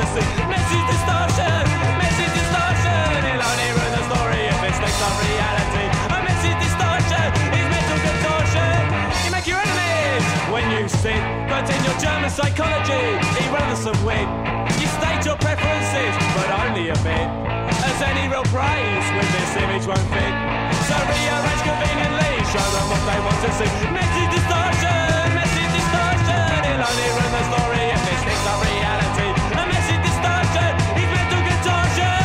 to see. Message distortion, message distortion. It'll only ruin the story if it sticks on reality. A message distortion is mental contortion. You make your enemies when you sin. Continue German psychology, irrelevance of wit. You state your preferences, but only a bit. As any real praise with this image won't fit. So rearrange conveniently, show them what they want to see. Message distortion, message distortion. It'll only ruin the story if it sticks on reality. A message distortion is mental contortion.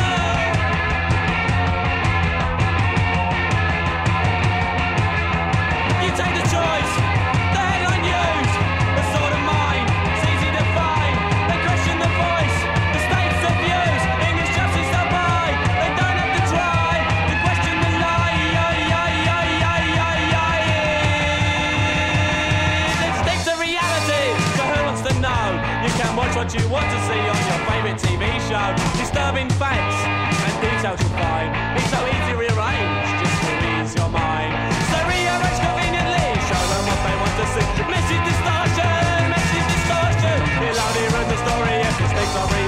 You take the choice, the headline news, the sort of mind, it's easy to find. They question the voice, the states of views. English justice don't buy, they don't have to try to question the lie. It sticks to reality, so who wants to know? You can watch what you want to see on your favourite TV show. Disturbing facts and details you'll find. It's so easy to rearrange, just to ease your mind. So rearrange conveniently, show them what they want to see. Message distortion, message distortion. It'll only ruin the story if it sticks on reality.